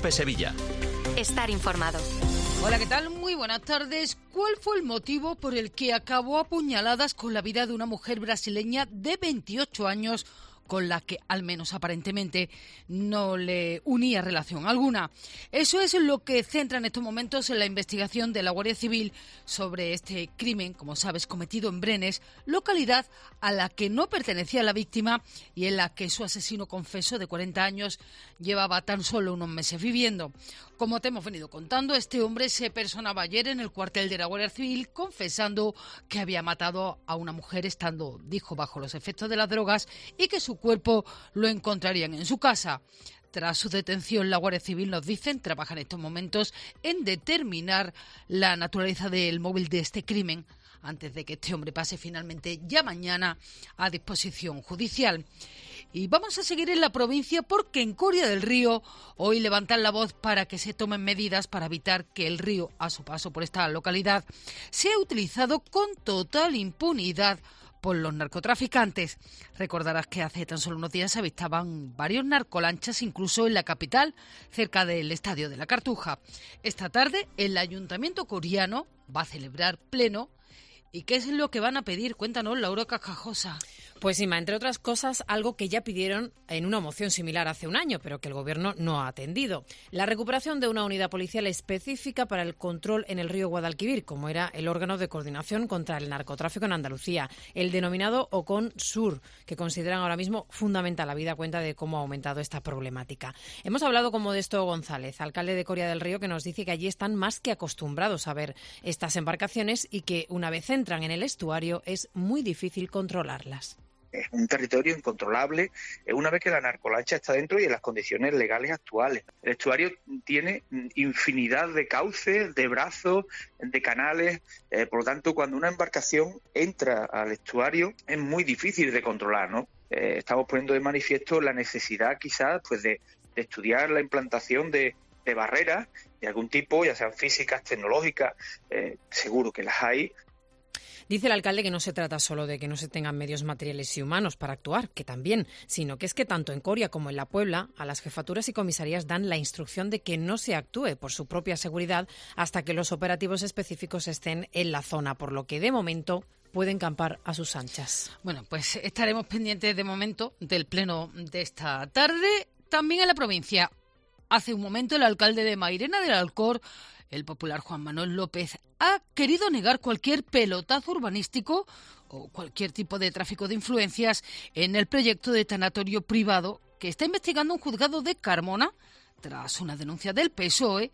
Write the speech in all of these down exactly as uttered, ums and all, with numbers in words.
COPE Sevilla. Estar informado. Hola, ¿qué tal? Muy buenas tardes. ¿Cuál fue el motivo por el que acabó a puñaladas con la vida de una mujer brasileña de veintiocho años con la que, al menos aparentemente, no le unía relación alguna? Eso es lo que centra en estos momentos en la investigación de la Guardia Civil sobre este crimen, como sabes, cometido en Brenes, localidad a la que no pertenecía la víctima y en la que su asesino confeso de cuarenta años llevaba tan solo unos meses viviendo. Como te hemos venido contando, este hombre se personaba ayer en el cuartel de la Guardia Civil confesando que había matado a una mujer estando, dijo, bajo los efectos de las drogas y que su cuerpo lo encontrarían en su casa. Tras su detención, la Guardia Civil, nos dicen, trabaja en estos momentos en determinar la naturaleza del móvil de este crimen antes de que este hombre pase finalmente ya mañana a disposición judicial. Y vamos a seguir en la provincia porque en Coria del Río hoy levantan la voz para que se tomen medidas para evitar que el río, a su paso por esta localidad, sea utilizado con total impunidad por los narcotraficantes. Recordarás que hace tan solo unos días se avistaban varios narcolanchas, incluso en la capital, cerca del Estadio de la Cartuja. Esta tarde el Ayuntamiento coriano va a celebrar pleno. ¿Y qué es lo que van a pedir? Cuéntanos, Laura Cascajosa. Pues Inma, entre otras cosas, algo que ya pidieron en una moción similar hace un año, pero que el Gobierno no ha atendido. La recuperación de una unidad policial específica para el control en el río Guadalquivir, como era el órgano de coordinación contra el narcotráfico en Andalucía, el denominado OCON Sur, que consideran ahora mismo fundamental, habida cuenta de cómo ha aumentado esta problemática. Hemos hablado con Modesto González, alcalde de Coria del Río, que nos dice que allí están más que acostumbrados a ver estas embarcaciones y que una vez entran en el estuario es muy difícil controlarlas. Es un territorio incontrolable una vez que la narcolancha está dentro y en las condiciones legales actuales. El estuario tiene infinidad de cauces, de brazos, de canales. Eh, por lo tanto, cuando una embarcación entra al estuario es muy difícil de controlar, ¿no? Eh, estamos poniendo de manifiesto la necesidad quizás pues de, de estudiar la implantación de, de barreras de algún tipo, ya sean físicas, tecnológicas, eh, seguro que las hay. Dice el alcalde que no se trata solo de que no se tengan medios materiales y humanos para actuar, que también, sino que es que tanto en Coria como en La Puebla, a las jefaturas y comisarías dan la instrucción de que no se actúe por su propia seguridad hasta que los operativos específicos estén en la zona, por lo que de momento pueden campar a sus anchas. Bueno, pues estaremos pendientes de momento del pleno de esta tarde. También en la provincia, hace un momento el alcalde de Mairena del Alcor, el popular Juan Manuel López, ha querido negar cualquier pelotazo urbanístico o cualquier tipo de tráfico de influencias en el proyecto de tanatorio privado que está investigando un juzgado de Carmona tras una denuncia del P S O E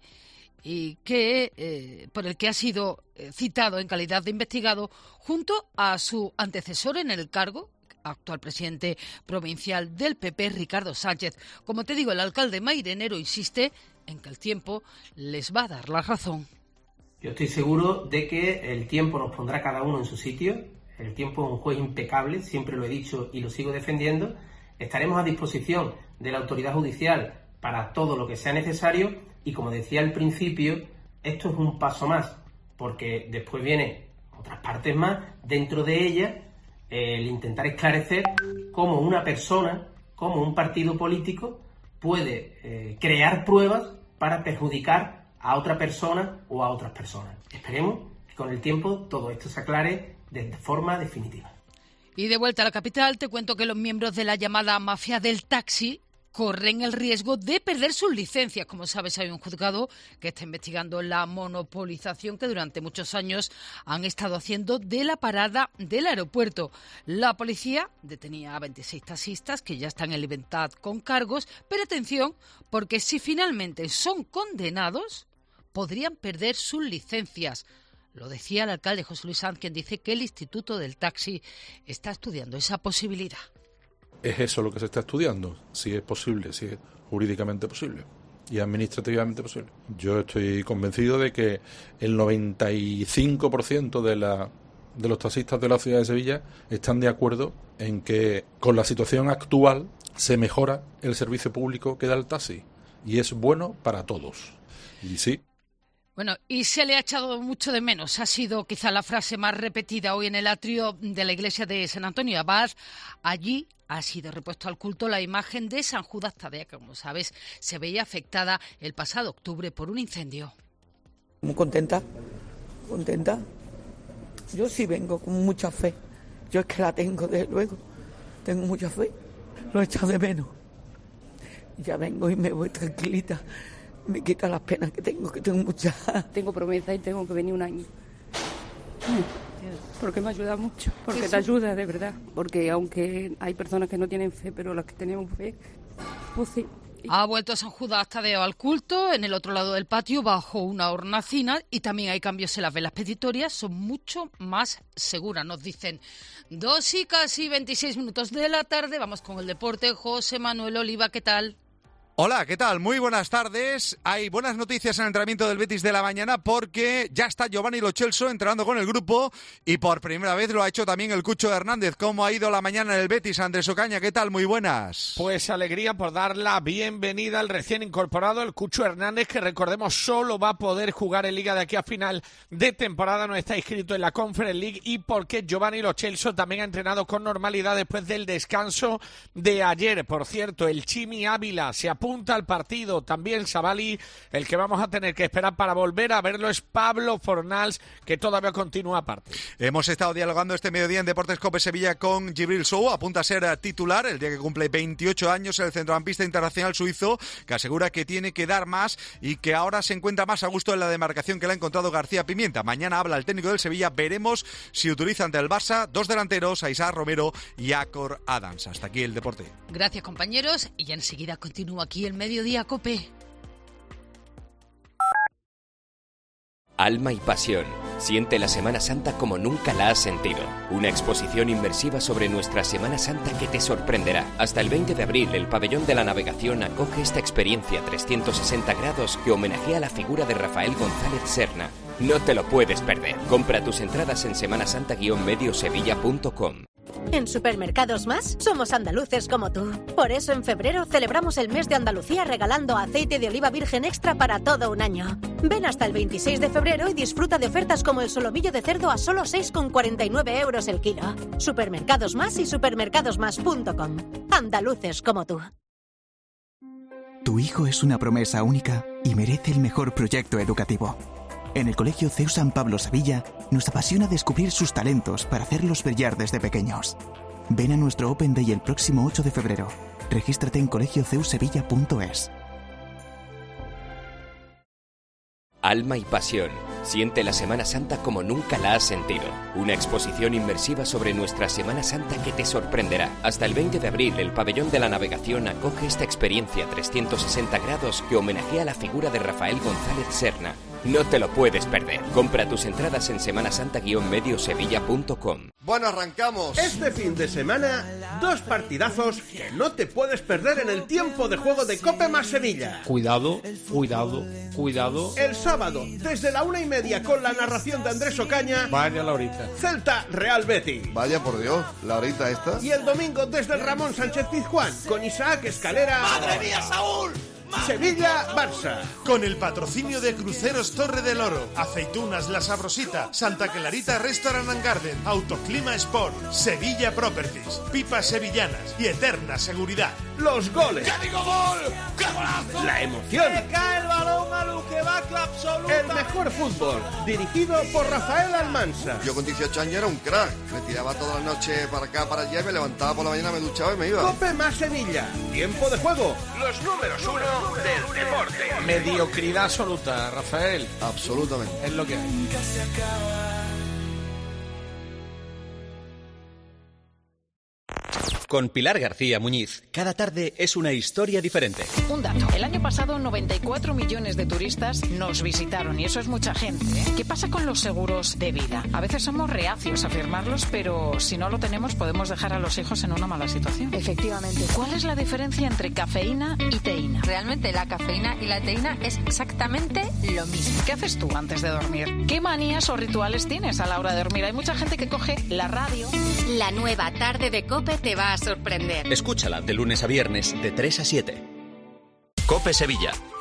y que eh, por el que ha sido eh, citado en calidad de investigado junto a su antecesor en el cargo, actual presidente provincial del P P, Ricardo Sánchez. Como te digo, el alcalde mairenero insiste en que el tiempo les va a dar la razón. Yo estoy seguro de que el tiempo nos pondrá cada uno en su sitio. El tiempo es un juez impecable, siempre lo he dicho y lo sigo defendiendo. Estaremos a disposición de la autoridad judicial para todo lo que sea necesario y, como decía al principio, esto es un paso más, porque después vienen otras partes más, dentro de ellas el intentar esclarecer cómo una persona, cómo un partido político puede eh, crear pruebas para perjudicar a otra persona o a otras personas. Esperemos que con el tiempo todo esto se aclare de forma definitiva. Y de vuelta a la capital, te cuento que los miembros de la llamada mafia del taxi corren el riesgo de perder sus licencias. Como sabes, hay un juzgado que está investigando la monopolización que durante muchos años han estado haciendo de la parada del aeropuerto. La policía detenía a veintiséis taxistas que ya están en libertad con cargos, pero atención, porque si finalmente son condenados, podrían perder sus licencias. Lo decía el alcalde José Luis Sanz, quien dice que el Instituto del Taxi está estudiando esa posibilidad. Es eso lo que se está estudiando, si es posible, si es jurídicamente posible y administrativamente posible. Yo estoy convencido de que el noventa y cinco por ciento de, la, de los taxistas de la ciudad de Sevilla están de acuerdo en que con la situación actual se mejora el servicio público que da el taxi y es bueno para todos. Y sí. Bueno, y se le ha echado mucho de menos. Ha sido quizá la frase más repetida hoy en el atrio de la iglesia de San Antonio Abad. Allí ha sido repuesto al culto la imagen de San Judas Tadeo, que, como sabes, se veía afectada el pasado octubre por un incendio. Muy contenta, contenta. Yo sí vengo con mucha fe. Yo es que la tengo, desde luego. Tengo mucha fe. Lo he echado de menos. Ya vengo y me voy tranquilita. Me quita las penas que tengo, que tengo muchas. Tengo promesa y tengo que venir un año. Porque me ayuda mucho, porque te ayuda de verdad. Porque aunque hay personas que no tienen fe, pero las que tenemos fe, pues sí. Ha vuelto San Judas Tadeo al culto, en el otro lado del patio, bajo una hornacina, y también hay cambios en las velas petitorias, son mucho más seguras, nos dicen. Dos y casi veintiséis minutos de la tarde, vamos con el deporte. José Manuel Oliva, ¿qué tal? Hola, ¿qué tal? Muy buenas tardes. Hay buenas noticias en el entrenamiento del Betis de la mañana porque ya está Giovanni Lo Celso entrenando con el grupo y por primera vez lo ha hecho también el Cucho Hernández. ¿Cómo ha ido la mañana en el Betis? Andrés Ocaña, ¿qué tal? Muy buenas. Pues alegría por dar la bienvenida al recién incorporado, el Cucho Hernández, que recordemos solo va a poder jugar en Liga de aquí a final de temporada, no está inscrito en la Conference League, y porque Giovanni Lo Celso también ha entrenado con normalidad después del descanso de ayer. Por cierto, el Chimi Ávila se apunta Punta al partido, también Savali. El que vamos a tener que esperar para volver a verlo es Pablo Fornals, que todavía continúa aparte. Hemos estado dialogando este mediodía en Deportes Cope Sevilla con Djibril Sow, apunta a ser titular el día que cumple veintiocho años, el centrocampista internacional suizo, que asegura que tiene que dar más y que ahora se encuentra más a gusto en la demarcación que le ha encontrado García Pimienta. Mañana habla el técnico del Sevilla, veremos si utiliza ante el Barça dos delanteros, a Isaac Romero y a Cor Adams. Hasta aquí el deporte. Gracias, compañeros, y ya enseguida continúa aquí el Mediodía Cope. Alma y pasión. Siente la Semana Santa como nunca la has sentido. Una exposición inmersiva sobre nuestra Semana Santa que te sorprenderá. Hasta el veinte de abril, el Pabellón de la Navegación acoge esta experiencia trescientos sesenta grados que homenajea la figura de Rafael González Serna. No te lo puedes perder. Compra tus entradas en semanasanta guion medio sevilla punto com. En Supermercados Más somos andaluces como tú. Por eso en febrero celebramos el mes de Andalucía regalando aceite de oliva virgen extra para todo un año. Ven hasta el veintiséis de febrero y disfruta de ofertas como el solomillo de cerdo a solo seis con cuarenta y nueve euros el kilo. Supermercados Más y supermercados más punto com. Andaluces como tú. Tu hijo es una promesa única y merece el mejor proyecto educativo. En el Colegio C E U San Pablo Sevilla nos apasiona descubrir sus talentos para hacerlos brillar desde pequeños. Ven a nuestro Open Day el próximo ocho de febrero. Regístrate en colegio c e u sevilla punto es. Alma y pasión. Siente la Semana Santa como nunca la has sentido. Una exposición inmersiva sobre nuestra Semana Santa que te sorprenderá. Hasta el veinte de abril, el Pabellón de la Navegación acoge esta experiencia trescientos sesenta grados que homenajea la figura de Rafael González Serna. No te lo puedes perder. Compra tus entradas en semanasanta guion medio sevilla punto com. Bueno, arrancamos. Este fin de semana, dos partidazos que no te puedes perder en el tiempo de juego de Cope más Sevilla. Cuidado, cuidado, cuidado. El sábado, desde la una y media, con la narración de Andrés Ocaña. Vaya la horita. Celta Real Betis. Vaya por Dios, la horita esta. Y el domingo, desde el Ramón Sánchez Pizjuán, con Isaac Escalera. ¡Madre mía, Saúl! Sevilla-Barça. Con el patrocinio de Cruceros Torre del Oro, Aceitunas La Sabrosita, Santa Clarita Restaurant and Garden, Autoclima Sport, Sevilla Properties, Pipas Sevillanas y Eterna Seguridad. Los goles. ¡Ya digo gol! ¡Qué golazo! La emoción. ¡Que cae el balón a lo que va absoluta! El mejor fútbol, dirigido por Rafael Almansa. Yo con dieciocho años era un crack. Me tiraba toda la noche para acá, para allá, y me levantaba por la mañana, me duchaba y me iba. Cope más Sevilla. Tiempo de juego. Los números uno del deporte. Mediocridad absoluta, Rafael. Absolutamente. Es lo que hay. Con Pilar García Muñiz, cada tarde es una historia diferente. Un dato, el año pasado noventa y cuatro millones de turistas nos visitaron y eso es mucha gente, ¿eh? ¿Qué pasa con los seguros de vida? A veces somos reacios a firmarlos, pero si no lo tenemos podemos dejar a los hijos en una mala situación. Efectivamente. ¿Cuál es la diferencia entre cafeína y teína? Realmente la cafeína y la teína es exactamente lo mismo. ¿Qué haces tú antes de dormir? ¿Qué manías o rituales tienes a la hora de dormir? Hay mucha gente que coge la radio. La nueva tarde de Cope te va a sorprender. Escúchala de lunes a viernes de tres a siete. Cope Sevilla.